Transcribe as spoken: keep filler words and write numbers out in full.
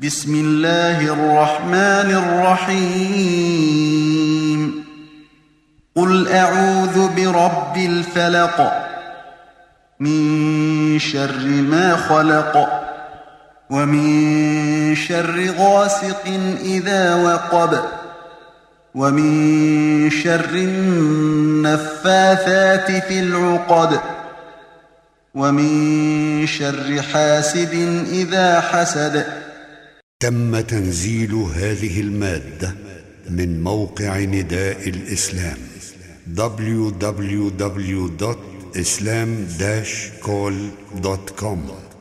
بسم الله الرحمن الرحيم قل أعوذ برب الفلق من شر ما خلق ومن شر غاسق إذا وقب ومن شر النفاثات في العقد ومن شر حاسد إذا حسد. تم تنزيل هذه المادة من موقع نداء الإسلام دبليو دبليو دبليو دوت إسلام داش كول دوت كوم.